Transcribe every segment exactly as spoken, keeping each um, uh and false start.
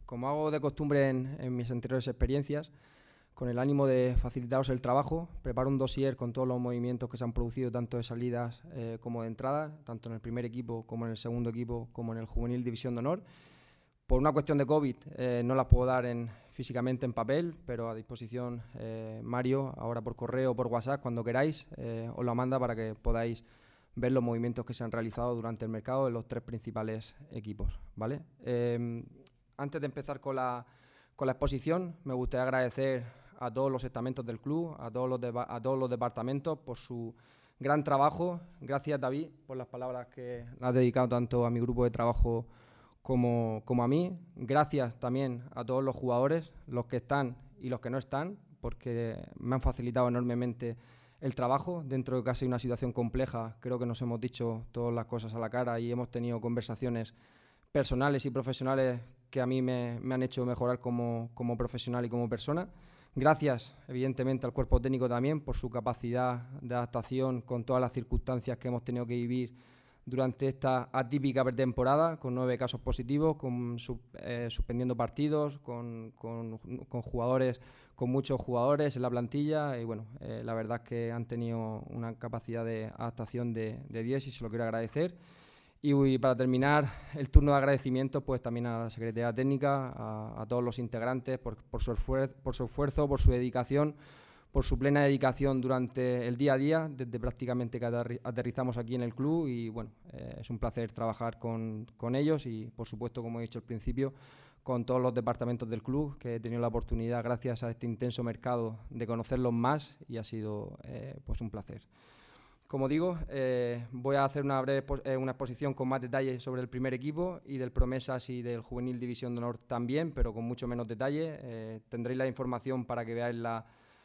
como hago de costumbre en, en mis anteriores experiencias, con el ánimo de facilitaros el trabajo, preparo un dossier con todos los movimientos que se han producido, tanto de salidas eh, como de entradas, tanto en el primer equipo como en el segundo equipo, como en el Juvenil División de Honor. Por una cuestión de COVID eh, no las puedo dar en, físicamente en papel, pero a disposición eh, Mario, ahora por correo o por WhatsApp, cuando queráis, eh, os la manda para que podáis ver los movimientos que se han realizado durante el mercado de los tres principales equipos, ¿vale? Eh, antes de empezar con la, con la exposición, me gustaría agradecer a todos los estamentos del club, a todos los, a todos los departamentos por su gran trabajo. Gracias, David, por las palabras que has dedicado tanto a mi grupo de trabajo como, como a mí. Gracias también a todos los jugadores, los que están y los que no están, porque me han facilitado enormemente el trabajo. Dentro de casi una situación compleja, creo que nos hemos dicho todas las cosas a la cara y hemos tenido conversaciones personales y profesionales que a mí me, me han hecho mejorar como, como profesional y como persona. Gracias, evidentemente, al cuerpo técnico también por su capacidad de adaptación con todas las circunstancias que hemos tenido que vivir durante esta atípica pretemporada, con nueve casos positivos, con, sub, eh, suspendiendo partidos, con, con, con jugadores, con muchos jugadores en la plantilla, y bueno, eh, la verdad es que han tenido una capacidad de adaptación de, de diez y se lo quiero agradecer. Y, y para terminar el turno de agradecimientos, pues también a la Secretaría Técnica, a, a todos los integrantes por, por, su por su esfuerzo, por su dedicación, por su plena dedicación durante el día a día, desde prácticamente que aterrizamos aquí en el club. Y bueno, eh, es un placer trabajar con, con ellos y, por supuesto, como he dicho al principio, con todos los departamentos del club, que he tenido la oportunidad, gracias a este intenso mercado, de conocerlos más y ha sido eh, pues un placer. Como digo, eh, voy a hacer una breve eh, una exposición con más detalles sobre el primer equipo y del Promesas y del Juvenil División de Honor también, pero con mucho menos detalle. Eh, tendréis la información para que veáis la,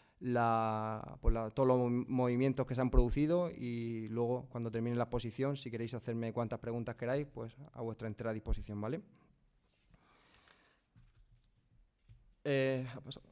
la, pues la, todos los movimientos que se han producido y luego, cuando termine la exposición, si queréis hacerme cuantas preguntas queráis, pues a vuestra entera disposición, ¿vale? Eh, ha pasado.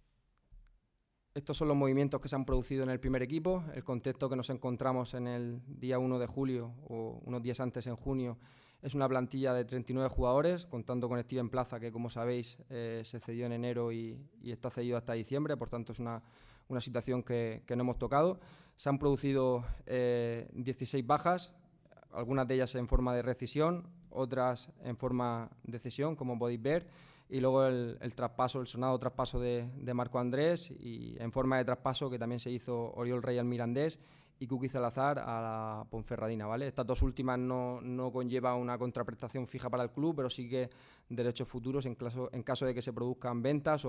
Estos son los movimientos que se han producido en el primer equipo. El contexto que nos encontramos en el día uno de julio o unos días antes en junio es una plantilla de treinta y nueve jugadores, contando con Steven Plaza, que como sabéis eh, se cedió en enero y, y está cedido hasta diciembre, por tanto es una, una situación que, que no hemos tocado. Se han producido eh, dieciséis bajas, algunas de ellas en forma de rescisión, otras en forma de cesión, como podéis ver. Y luego el, el traspaso, el sonado traspaso de, de Marco Andrés, y en forma de traspaso que también se hizo Oriol Rey al Mirandés y Kuki Salazar a la Ponferradina, ¿vale? Estas dos últimas no, no conllevan una contraprestación fija para el club, pero sí que derechos futuros en caso, en caso de que se produzcan ventas o,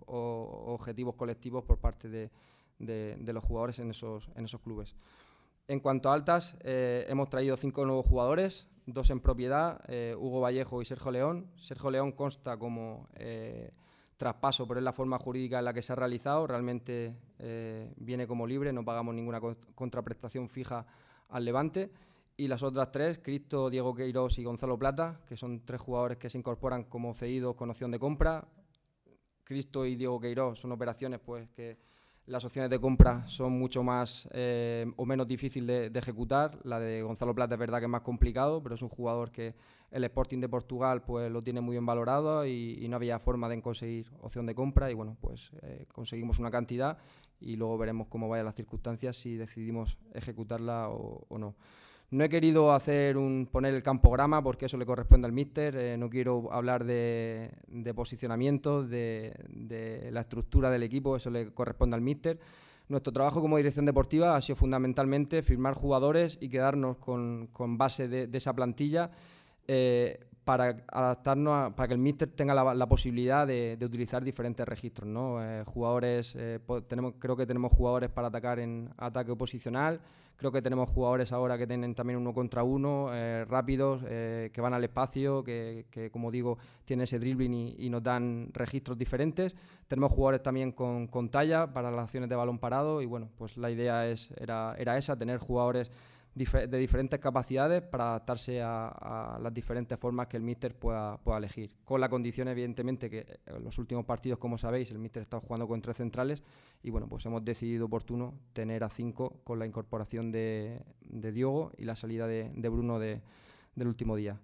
o objetivos colectivos por parte de, de, de los jugadores en esos, en esos clubes. En cuanto a altas, eh, hemos traído cinco nuevos jugadores, dos en propiedad, eh, Hugo Vallejo y Sergio León. Sergio León consta como eh, traspaso, pero es la forma jurídica en la que se ha realizado. Realmente eh, viene como libre, no pagamos ninguna co contraprestación fija al Levante. Y las otras tres, Cristo, Diego Queiroz y Gonzalo Plata, que son tres jugadores que se incorporan como cedidos con opción de compra. Cristo y Diego Queiroz son operaciones pues que las opciones de compra son mucho más eh, o menos difíciles de, de ejecutar. La de Gonzalo Plata es verdad que es más complicado, pero es un jugador que el Sporting de Portugal pues lo tiene muy bien valorado y, y no había forma de conseguir opción de compra y bueno, pues eh, conseguimos una cantidad y luego veremos cómo vayan las circunstancias si decidimos ejecutarla o, o no. No he querido hacer un, poner el campograma porque eso le corresponde al míster, eh, no quiero hablar de, de posicionamiento, de, de la estructura del equipo, eso le corresponde al míster. Nuestro trabajo como dirección deportiva ha sido fundamentalmente firmar jugadores y quedarnos con, con base de, de esa plantilla eh, para adaptarnos, a, para que el míster tenga la, la posibilidad de, de utilizar diferentes registros, ¿no? Eh, jugadores, eh, tenemos, creo que tenemos jugadores para atacar en ataque posicional. Creo que tenemos jugadores ahora que tienen también uno contra uno, eh, rápidos, eh, que van al espacio, que, que como digo, tienen ese dribbling y, y nos dan registros diferentes. Tenemos jugadores también con, con talla para las acciones de balón parado y bueno, pues la idea es, era, era esa, tener jugadores dif- de diferentes capacidades para adaptarse a, a las diferentes formas que el míster pueda, pueda elegir. Con la condición, evidentemente, que en los últimos partidos, como sabéis, el míster está jugando con tres centrales y bueno, pues hemos decidido oportuno tener a cinco con la incorporación de, de Diogo y la salida de, de Bruno de, del último día.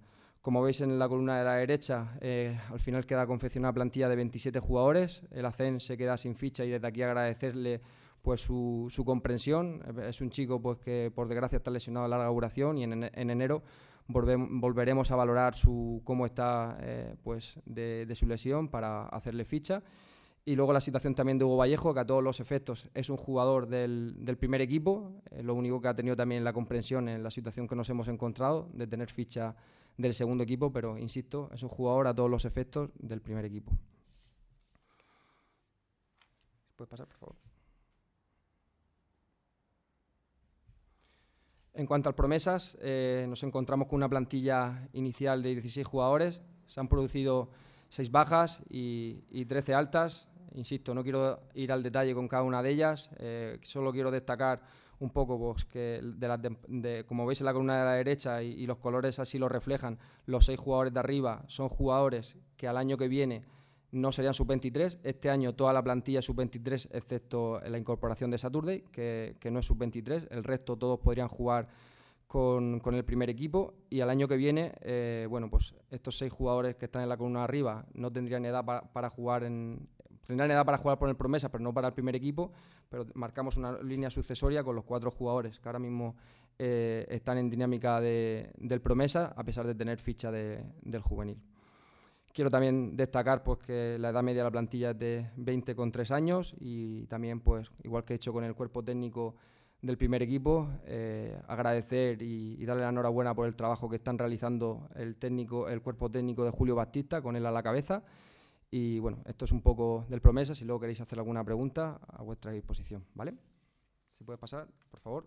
Como veis en la columna de la derecha, eh, al final queda confeccionada una plantilla de veintisiete jugadores. El A C E N se queda sin ficha y desde aquí agradecerle pues, su, su comprensión. Es un chico pues, que por desgracia está lesionado a larga duración y en, en enero volve, volveremos a valorar su, cómo está eh, pues, de, de su lesión para hacerle ficha. Y luego la situación también de Hugo Vallejo, que a todos los efectos es un jugador del, del primer equipo, eh, lo único que ha tenido también la comprensión en la situación que nos hemos encontrado de tener ficha del segundo equipo, pero insisto, es un jugador a todos los efectos del primer equipo. ¿Puedes pasar, por favor? En cuanto a promesas, eh, nos encontramos con una plantilla inicial de dieciséis jugadores, se han producido seis bajas y, y trece altas. Insisto, no quiero ir al detalle con cada una de ellas, eh, solo quiero destacar un poco pues, que de las de, de, como veis en la columna de la derecha y, y los colores así lo reflejan, los seis jugadores de arriba son jugadores que al año que viene no serían sub veintitrés. Este año toda la plantilla es sub veintitrés, excepto la incorporación de Saturday, que, que no es sub veintitrés. El resto todos podrían jugar con, con el primer equipo. Y al año que viene, eh, bueno, pues estos seis jugadores que están en la columna de arriba no tendrían edad para, para jugar en... Tendrán edad para jugar por el promesa, pero no para el primer equipo, pero marcamos una línea sucesoria con los cuatro jugadores que ahora mismo eh, están en dinámica de, del promesa, a pesar de tener ficha de, del juvenil. Quiero también destacar pues, que la edad media de la plantilla es de veinte con tres años y también, pues, igual que he hecho con el cuerpo técnico del primer equipo, eh, agradecer y, y darle la enhorabuena por el trabajo que están realizando el, técnico, el cuerpo técnico de Julio Baptista, con él a la cabeza. Y bueno, esto es un poco del promesa. Si luego queréis hacer alguna pregunta, a vuestra disposición, ¿vale? Si puedes pasar, por favor.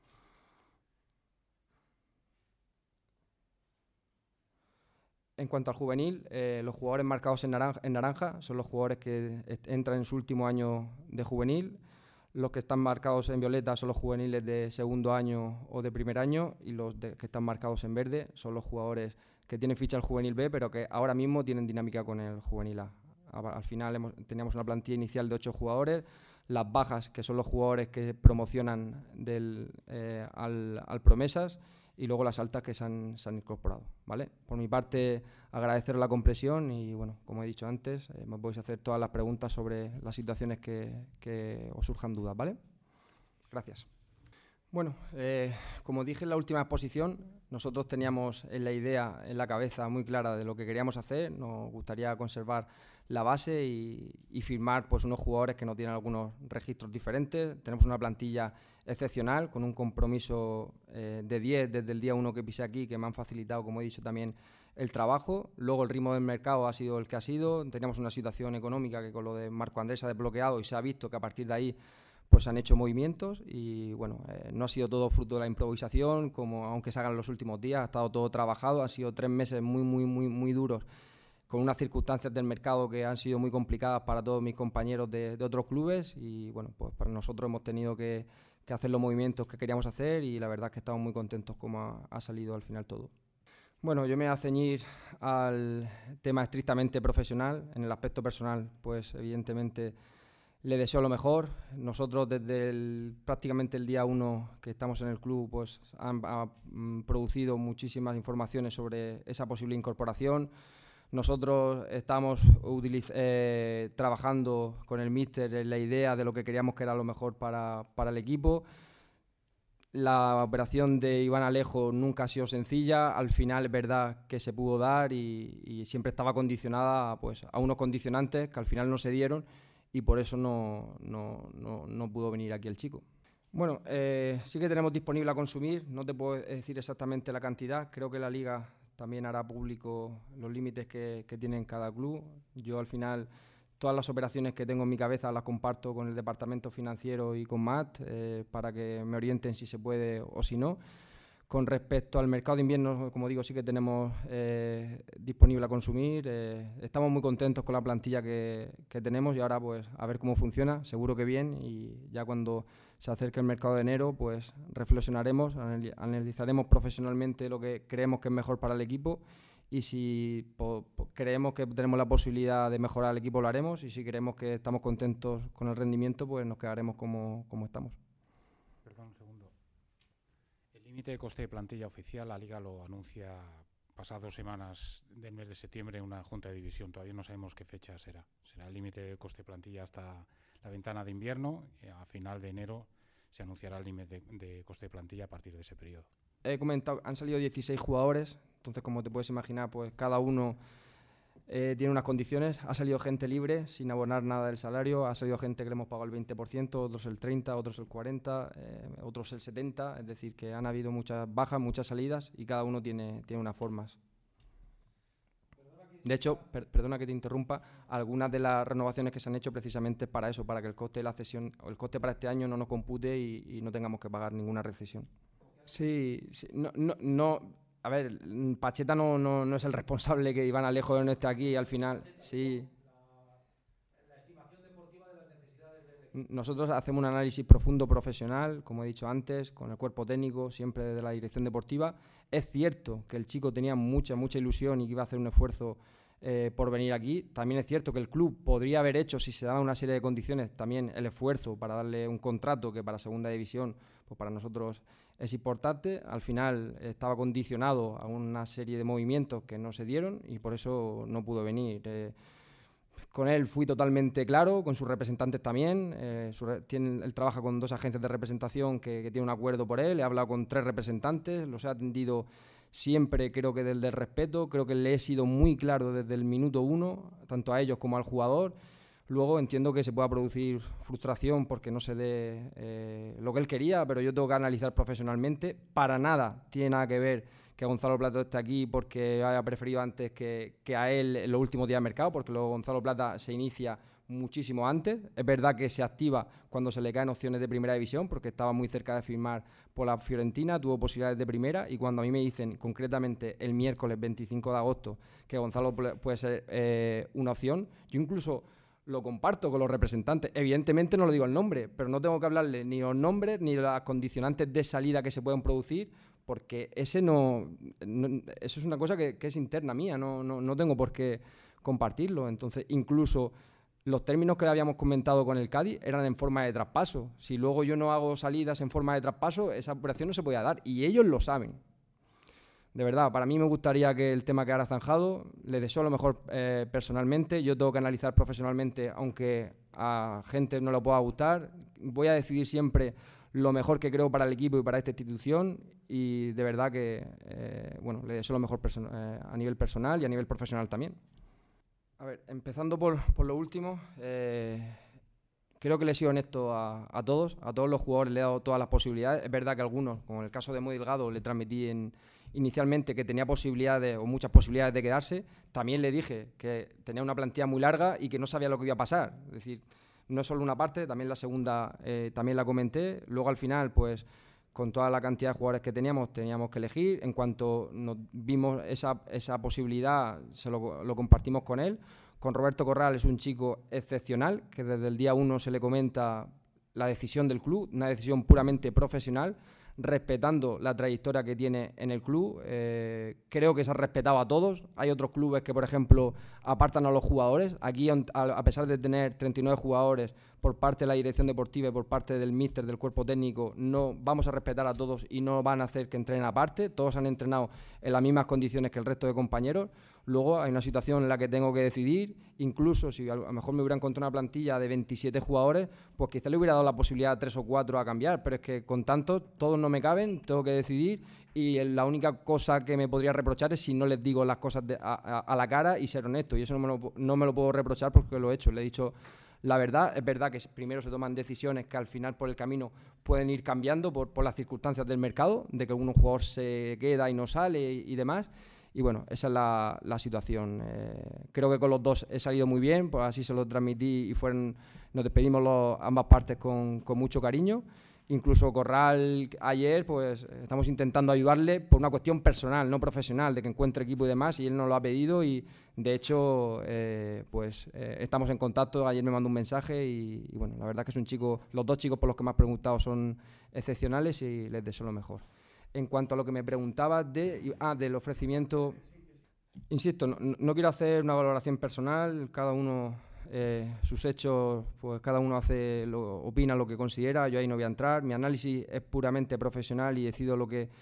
En cuanto al juvenil, eh, los jugadores marcados en naranja, en naranja son los jugadores que entran en su último año de juvenil. Los que están marcados en violeta son los juveniles de segundo año o de primer año, y los de, que están marcados en verde son los jugadores que tienen ficha el juvenil B, pero que ahora mismo tienen dinámica con el juvenil A. Al final hemos, teníamos una plantilla inicial de ocho jugadores, las bajas, que son los jugadores que promocionan del, eh, al, al promesas, y luego las altas que se han, se han incorporado, ¿vale? Por mi parte, agradecer la comprensión y, bueno, como he dicho antes, eh, me podéis hacer todas las preguntas sobre las situaciones que, que os surjan dudas, ¿vale? Gracias. Bueno, eh, como dije en la última exposición, nosotros teníamos la idea en la cabeza muy clara de lo que queríamos hacer. Nos gustaría conservar la base y, y firmar pues, unos jugadores que no tienen algunos registros diferentes. Tenemos una plantilla excepcional, con un compromiso eh, de diez desde el día uno que pisé aquí, que me han facilitado, como he dicho, también el trabajo. Luego el ritmo del mercado ha sido el que ha sido. Teníamos una situación económica que con lo de Marco Andrés se ha desbloqueado y se ha visto que a partir de ahí pues han hecho movimientos y bueno, eh, no ha sido todo fruto de la improvisación, como aunque se hagan en los últimos días, ha estado todo trabajado, han sido tres meses muy, muy, muy, muy duros, con unas circunstancias del mercado que han sido muy complicadas para todos mis compañeros de, de otros clubes y bueno, pues para nosotros hemos tenido que, que hacer los movimientos que queríamos hacer y la verdad es que estamos muy contentos como ha, ha salido al final todo. Bueno, yo me voy a ceñir al tema estrictamente profesional. En el aspecto personal, pues evidentemente le deseo lo mejor. Nosotros desde el, prácticamente el día uno que estamos en el club pues han ha, mm, producido muchísimas informaciones sobre esa posible incorporación. Nosotros estamos eh, trabajando con el míster en la idea de lo que queríamos que era lo mejor para, para el equipo. La operación de Iván Alejo nunca ha sido sencilla, al final es verdad que se pudo dar y, y siempre estaba condicionada pues, a unos condicionantes que al final no se dieron y por eso no, no, no, no pudo venir aquí el chico. Bueno, eh, sí que tenemos disponible a consumir, no te puedo decir exactamente la cantidad, creo que la Liga también hará público los límites que, que tiene cada club. Yo al final todas las operaciones que tengo en mi cabeza las comparto con el departamento financiero y con Matt eh, para que me orienten si se puede o si no. Con respecto al mercado de invierno, como digo, sí que tenemos eh, disponible a consumir. Eh, estamos muy contentos con la plantilla que, que tenemos y ahora pues a ver cómo funciona, seguro que bien, y ya cuando se acerque el mercado de enero pues reflexionaremos, analizaremos profesionalmente lo que creemos que es mejor para el equipo y si po, po, creemos que tenemos la posibilidad de mejorar el equipo lo haremos y si creemos que estamos contentos con el rendimiento pues nos quedaremos como, como estamos. Perdón un segundo. El límite de coste de plantilla oficial la Liga lo anuncia pasadas dos semanas del mes de septiembre una junta de división. Todavía no sabemos qué fecha será. Será el límite de coste plantilla hasta la ventana de invierno. Y a final de enero se anunciará el límite de, de coste plantilla a partir de ese periodo. He comentado, han salido dieciséis jugadores, entonces como te puedes imaginar, pues cada uno eh, tiene unas condiciones. Ha salido gente libre sin abonar nada del salario, ha salido gente que le hemos pagado el veinte por ciento, otros el treinta por ciento, otros el cuarenta por ciento, eh, otros el setenta por ciento, es decir, que han habido muchas bajas, muchas salidas y cada uno tiene, tiene unas formas. De hecho, per, perdona que te interrumpa, algunas de las renovaciones que se han hecho precisamente para eso, para que el coste de la cesión, o el coste para este año no nos compute y, y no tengamos que pagar ninguna recesión. Sí, sí no, no, no, a ver, Pacheta no, no, no es el responsable que Iván Alejo no esté aquí al final, sí. La, la estimación deportiva de las necesidades del equipo. Nosotros hacemos un análisis profundo profesional, como he dicho antes, con el cuerpo técnico, siempre desde la dirección deportiva. Es cierto que el chico tenía mucha, mucha ilusión y que iba a hacer un esfuerzo eh, por venir aquí. También es cierto que el club podría haber hecho, si se daba una serie de condiciones, también el esfuerzo para darle un contrato que para segunda división, pues para nosotros es importante. Al final estaba condicionado a una serie de movimientos que no se dieron y por eso no pudo venir. Eh, con él fui totalmente claro, con sus representantes también. Eh, su, tiene, él trabaja con dos agencias de representación que, que tienen un acuerdo por él. He hablado con tres representantes, los he atendido siempre, creo que desde el respeto. Creo que le he sido muy claro desde el minuto uno, tanto a ellos como al jugador. Luego entiendo que se pueda producir frustración porque no se dé eh, lo que él quería, pero yo tengo que analizar profesionalmente. Para nada tiene nada que ver que Gonzalo Plata esté aquí porque haya preferido antes que, que a él en los últimos días de mercado, porque luego Gonzalo Plata se inicia muchísimo antes. Es verdad que se activa cuando se le caen opciones de primera división, porque estaba muy cerca de firmar por la Fiorentina, tuvo posibilidades de primera, y cuando a mí me dicen concretamente el miércoles veinticinco de agosto que Gonzalo puede ser eh, una opción, yo incluso lo comparto con los representantes. Evidentemente no lo digo el nombre, pero no tengo que hablarle ni los nombres ni las condicionantes de salida que se pueden producir, porque ese no, no eso es una cosa que, que es interna mía, no, no, no tengo por qué compartirlo. Entonces, incluso los términos que habíamos comentado con el Cádiz eran en forma de traspaso. Si luego yo no hago salidas en forma de traspaso, esa operación no se podía dar, y ellos lo saben. De verdad, para mí me gustaría que el tema quedara zanjado. Le deseo lo mejor eh, personalmente. Yo tengo que analizar profesionalmente, aunque a gente no le pueda gustar. Voy a decidir siempre lo mejor que creo para el equipo y para esta institución. Y de verdad que eh, bueno, le deseo lo mejor eh, a nivel personal y a nivel profesional también. A ver, empezando por, por lo último, eh, creo que le he sido honesto a, a todos. A todos los jugadores le he dado todas las posibilidades. Es verdad que algunos, como en el caso de Muy Delgado, le transmití en... inicialmente que tenía posibilidades o muchas posibilidades de quedarse. También le dije que tenía una plantilla muy larga y que no sabía lo que iba a pasar. Es decir, no es solo una parte, también la segunda eh, también la comenté. Luego al final, pues con toda la cantidad de jugadores que teníamos, teníamos que elegir. En cuanto nos vimos esa, esa posibilidad, se lo, lo compartimos con él. Con Roberto Corral, es un chico excepcional, que desde el día uno se le comenta la decisión del club, una decisión puramente profesional, respetando la trayectoria que tiene en el club. Eh, creo que se ha respetado a todos. Hay otros clubes que, por ejemplo, apartan a los jugadores. Aquí, a pesar de tener treinta y nueve jugadores por parte de la dirección deportiva y por parte del míster, del cuerpo técnico, no vamos a respetar a todos y no van a hacer que entrenen aparte. Todos han entrenado en las mismas condiciones que el resto de compañeros. Luego hay una situación en la que tengo que decidir. Incluso si a lo mejor me hubiera encontrado una plantilla de veintisiete jugadores, pues quizá le hubiera dado la posibilidad a tres o cuatro a cambiar, pero es que con tantos todos no me caben, tengo que decidir, y la única cosa que me podría reprochar es si no les digo las cosas de, a, a, a la cara y ser honesto, y eso no me, lo, no me lo puedo reprochar porque lo he hecho, le he dicho la verdad. Es verdad que primero se toman decisiones que al final por el camino pueden ir cambiando por, por las circunstancias del mercado, de que un jugador se queda y no sale y, y demás. Y bueno, esa es la, la situación. Eh, creo que con los dos he salido muy bien, pues así se lo transmití y fueron, nos despedimos los, ambas partes con, con mucho cariño. Incluso Corral ayer, pues estamos intentando ayudarle por una cuestión personal, no profesional, de que encuentre equipo y demás, y él nos lo ha pedido y de hecho eh, pues eh, estamos en contacto. Ayer me mandó un mensaje y, y bueno, la verdad que es un chico, los dos chicos por los que me has preguntado son excepcionales y les deseo lo mejor. En cuanto a lo que me preguntabas de, ah, del ofrecimiento, insisto, no, no quiero hacer una valoración personal, cada uno, eh, sus hechos, pues cada uno hace lo, opina lo que considera, yo ahí no voy a entrar, mi análisis es puramente profesional y decido lo que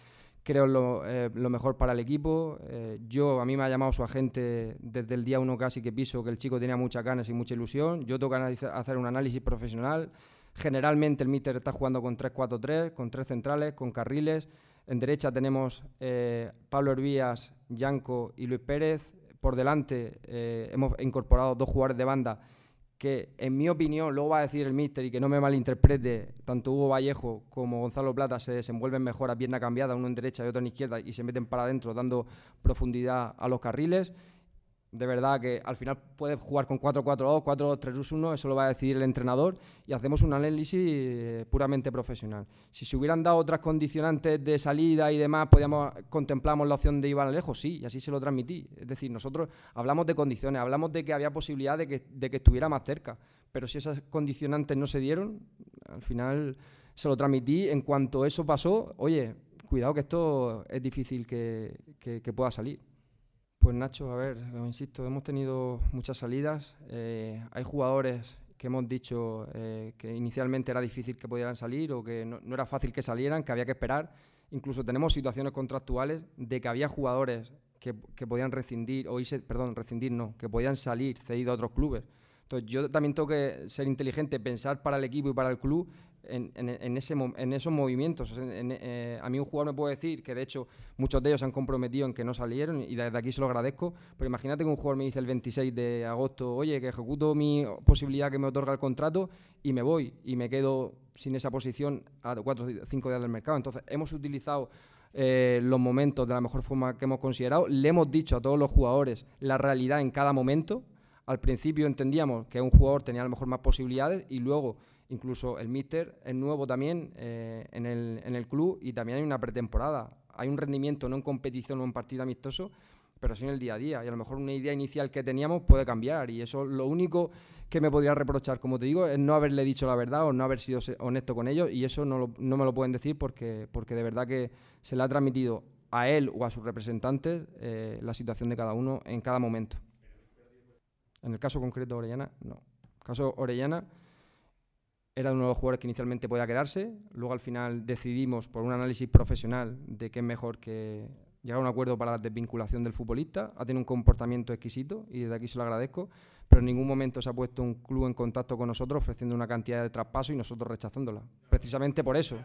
creo lo, eh, lo mejor para el equipo. Eh, yo, a mí me ha llamado su agente desde el día uno casi que piso, que el chico tenía muchas ganas y mucha ilusión. Yo tengo que hacer un análisis profesional. Generalmente el míster está jugando con tres cuatro tres, con tres centrales, con carriles. En derecha tenemos eh, Pablo Hervías, Yanco y Luis Pérez. Por delante eh, hemos incorporado dos jugadores de banda que, en mi opinión, luego va a decir el míster y que no me malinterprete, tanto Hugo Vallejo como Gonzalo Plata se desenvuelven mejor a pierna cambiada, uno en derecha y otro en izquierda, y se meten para adentro dando profundidad a los carriles. De verdad que al final puedes jugar con cuatro cuatro dos, cuatro dos tres uno, eso lo va a decidir el entrenador, y hacemos un análisis puramente profesional. Si se hubieran dado otras condicionantes de salida y demás, podíamos contemplamos la opción de Iván Alejo, sí, y así se lo transmití. Es decir, nosotros hablamos de condiciones, hablamos de que había posibilidad de que, de que estuviera más cerca, pero si esas condicionantes no se dieron, al final se lo transmití. En cuanto eso pasó, oye, cuidado que esto es difícil que, que, que pueda salir. Pues Nacho, a ver, insisto, hemos tenido muchas salidas. Eh, hay jugadores que hemos dicho eh, que inicialmente era difícil que pudieran salir o que no, no era fácil que salieran, que había que esperar. Incluso tenemos situaciones contractuales de que había jugadores que, que podían rescindir, o irse, perdón, rescindir no, que podían salir cedidos a otros clubes. Entonces yo también tengo que ser inteligente, pensar para el equipo y para el club en, en, en, ese, en esos movimientos. En, en, eh, a mí un jugador me puede decir que de hecho muchos de ellos se han comprometido en que no salieron y desde aquí se lo agradezco, pero imagínate que un jugador me dice el veintiséis de agosto, oye, que ejecuto mi posibilidad que me otorga el contrato y me voy y me quedo sin esa posición a cuatro o cinco días del mercado. Entonces hemos utilizado Eh, los momentos de la mejor forma que hemos considerado. Le hemos dicho a todos los jugadores la realidad en cada momento. Al principio entendíamos que un jugador tenía a lo mejor más posibilidades y luego incluso el míster es nuevo también eh, en, el, en el club y también hay una pretemporada. Hay un rendimiento no en competición o en partido amistoso, pero sí en el día a día, y a lo mejor una idea inicial que teníamos puede cambiar, y eso lo único que me podría reprochar, como te digo, es no haberle dicho la verdad o no haber sido honesto con ellos, y eso no, lo, no me lo pueden decir porque, porque de verdad que se le ha transmitido a él o a sus representantes eh, la situación de cada uno en cada momento. En el caso concreto de Orellana, no. En el caso Orellana era uno de los jugadores que inicialmente podía quedarse, luego al final decidimos por un análisis profesional de que es mejor que llegar a un acuerdo para la desvinculación del futbolista. Ha tenido un comportamiento exquisito y desde aquí se lo agradezco, pero en ningún momento se ha puesto un club en contacto con nosotros ofreciendo una cantidad de traspaso y nosotros rechazándola. Precisamente por eso.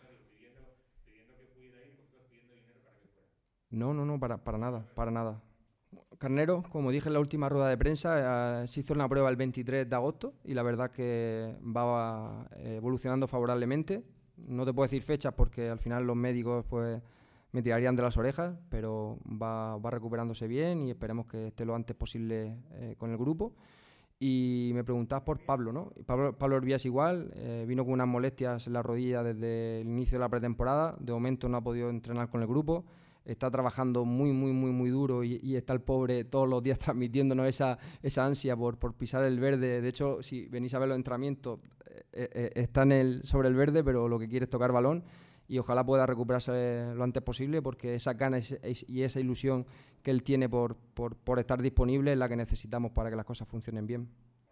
No, no, no, para, para nada, para nada. Carnero, como dije en la última rueda de prensa, eh, se hizo una prueba el veintitrés de agosto y la verdad que va eh, evolucionando favorablemente. No te puedo decir fechas porque al final los médicos pues me tirarían de las orejas, pero va, va recuperándose bien y esperemos que esté lo antes posible eh, con el grupo. Y me preguntabas por Pablo, ¿no? Pablo, Pablo Hervías igual, eh, vino con unas molestias en la rodilla desde el inicio de la pretemporada, de momento no ha podido entrenar con el grupo, está trabajando muy, muy, muy, muy duro y, y está el pobre todos los días transmitiéndonos esa, esa ansia por, por pisar el verde. De hecho, si venís a ver los entrenamientos, eh, eh, está en el, sobre el verde, pero lo que quiere es tocar balón. Y ojalá pueda recuperarse lo antes posible porque esa gana y esa ilusión que él tiene por, por, por estar disponible es la que necesitamos para que las cosas funcionen bien.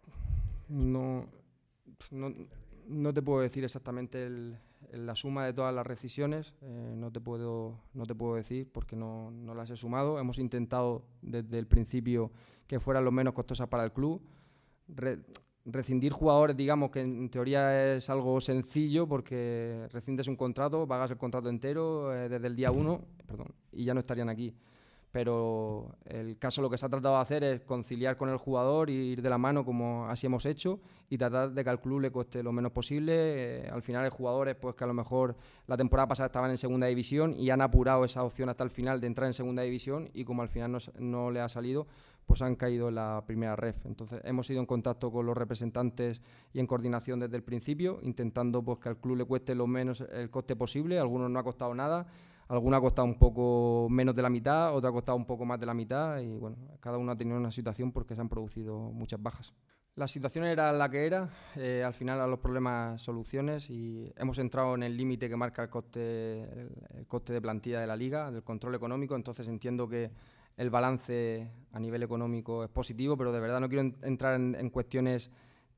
No, no, no te puedo decir exactamente el, la suma de todas las rescisiones, eh, no, te puedo, no te puedo decir porque no, no las he sumado. Hemos intentado desde el principio que fueran lo menos costosas para el club. Re, rescindir jugadores, digamos que en teoría es algo sencillo porque rescindes un contrato, pagas el contrato entero eh, desde el día uno, perdón, y ya no estarían aquí. Pero el caso lo que se ha tratado de hacer es conciliar con el jugador e ir de la mano como así hemos hecho y tratar de que al club le cueste lo menos posible. Eh, al final hay jugadores pues que a lo mejor la temporada pasada estaban en segunda división y han apurado esa opción hasta el final de entrar en segunda división y como al final no, no le ha salido, pues han caído en la primera ref. Entonces hemos ido en contacto con los representantes y en coordinación desde el principio, intentando pues que al club le cueste lo menos el coste posible. A algunos no ha costado nada, alguna ha costado un poco menos de la mitad, otra ha costado un poco más de la mitad y bueno, cada uno ha tenido una situación porque se han producido muchas bajas. La situación era la que era, eh, al final a los problemas soluciones y hemos entrado en el límite que marca el coste, el, el coste de plantilla de la Liga, del control económico, entonces entiendo que el balance a nivel económico es positivo, pero de verdad no quiero en, entrar en, en cuestiones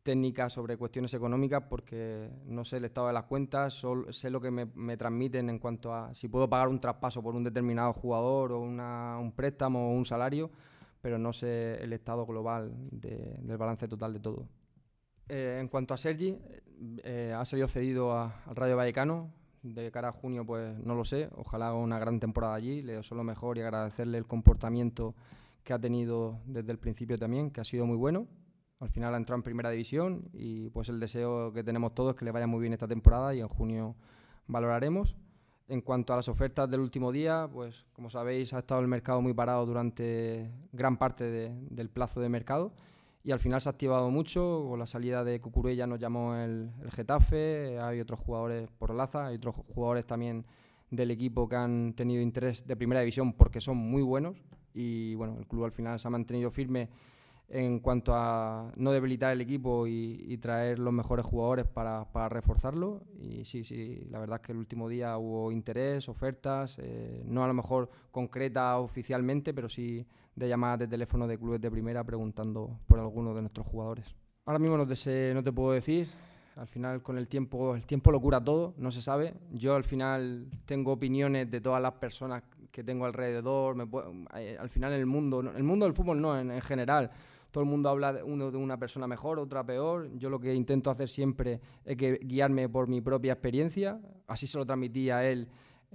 técnicas sobre cuestiones económicas porque no sé el estado de las cuentas, solo sé lo que me, me transmiten en cuanto a si puedo pagar un traspaso por un determinado jugador o una, un préstamo o un salario, pero no sé el estado global de, del balance total de todo. Eh, en cuanto a Sergi, eh, ha salido cedido a, al Rayo Vallecano. De cara a junio, pues no lo sé. Ojalá haga una gran temporada allí. Le deseo lo mejor y agradecerle el comportamiento que ha tenido desde el principio también, que ha sido muy bueno. Al final ha entrado en primera división y pues el deseo que tenemos todos es que le vaya muy bien esta temporada y en junio valoraremos. En cuanto a las ofertas del último día, pues como sabéis ha estado el mercado muy parado durante gran parte de, del plazo de mercado y al final se ha activado mucho. Con la salida de Cucurella nos llamó el, el Getafe, hay otros jugadores por Laza, hay otros jugadores también del equipo que han tenido interés de primera división porque son muy buenos y bueno, el club al final se ha mantenido firme en cuanto a no debilitar el equipo y, y traer los mejores jugadores para, para reforzarlo. Y sí, sí, la verdad es que el último día hubo interés, ofertas, eh, no a lo mejor concretas oficialmente, pero sí de llamadas de teléfono de clubes de primera preguntando por alguno de nuestros jugadores. Ahora mismo no te, no te puedo decir, al final con el tiempo, el tiempo lo cura todo, no se sabe. Yo al final tengo opiniones de todas las personas que tengo alrededor, me puedo, eh, al final el mundo, el mundo del fútbol no, en, en general, todo el mundo habla de, uno de una persona mejor, otra peor. Yo lo que intento hacer siempre es que guiarme por mi propia experiencia. Así se lo transmití a él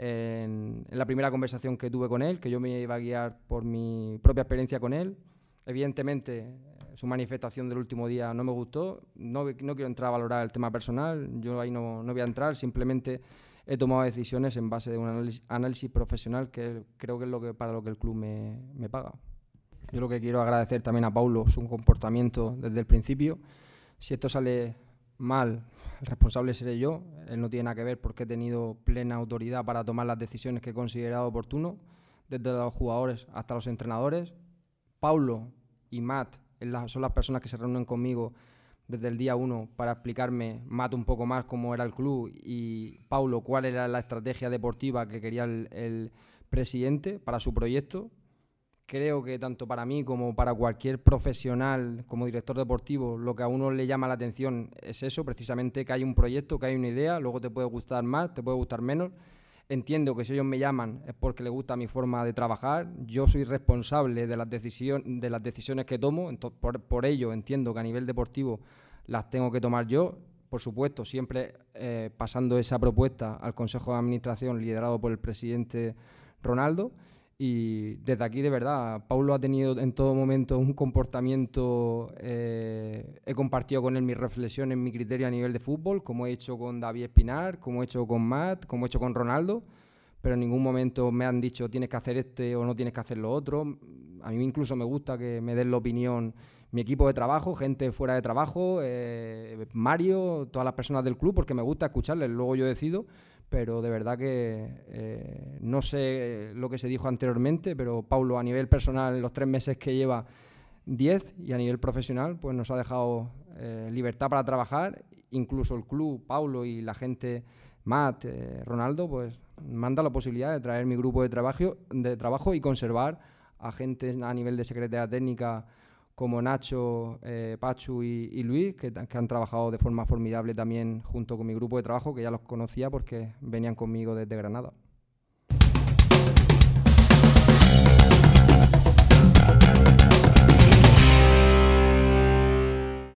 en, en la primera conversación que tuve con él, que yo me iba a guiar por mi propia experiencia con él. Evidentemente, su manifestación del último día no me gustó. No, no quiero entrar a valorar el tema personal. Yo ahí no, no voy a entrar. Simplemente he tomado decisiones en base de un análisis, análisis profesional que creo que es lo que, para lo que el club me, me paga. Yo lo que quiero agradecer también a Paulo su comportamiento desde el principio. Si esto sale mal, el responsable seré yo. Él no tiene nada que ver porque he tenido plena autoridad para tomar las decisiones que he considerado oportuno, desde los jugadores hasta los entrenadores. Paulo y Matt son las personas que se reúnen conmigo desde el día uno para explicarme, Matt un poco más cómo era el club y Paulo cuál era la estrategia deportiva que quería el, el presidente para su proyecto. Creo que tanto para mí como para cualquier profesional como director deportivo, lo que a uno le llama la atención es eso, precisamente que hay un proyecto, que hay una idea, luego te puede gustar más, te puede gustar menos. Entiendo que si ellos me llaman es porque les gusta mi forma de trabajar. Yo soy responsable de las, decisión, de las decisiones que tomo, entonces, por, por ello entiendo que a nivel deportivo las tengo que tomar yo. Por supuesto, siempre eh, pasando esa propuesta al Consejo de Administración liderado por el presidente Ronaldo. Y desde aquí, de verdad, Paulo ha tenido en todo momento un comportamiento, eh, he compartido con él mis reflexiones, mi criterio a nivel de fútbol, como he hecho con David Espinar, como he hecho con Matt, como he hecho con Ronaldo, pero en ningún momento me han dicho tienes que hacer este o no tienes que hacer lo otro. A mí incluso me gusta que me den la opinión mi equipo de trabajo, gente fuera de trabajo, eh, Mario, todas las personas del club, porque me gusta escucharles, luego yo decido. Pero de verdad que eh, no sé lo que se dijo anteriormente, pero Paulo a nivel personal en los tres meses que lleva diez y a nivel profesional pues nos ha dejado eh, libertad para trabajar. Incluso el club, Paulo y la gente, Matt, eh, Ronaldo, pues manda la posibilidad de traer mi grupo de trabajo, de trabajo y conservar a gente a nivel de secretaría técnica como Nacho, eh, Pachu y, y Luis, que, que han trabajado de forma formidable también junto con mi grupo de trabajo, que ya los conocía porque venían conmigo desde Granada.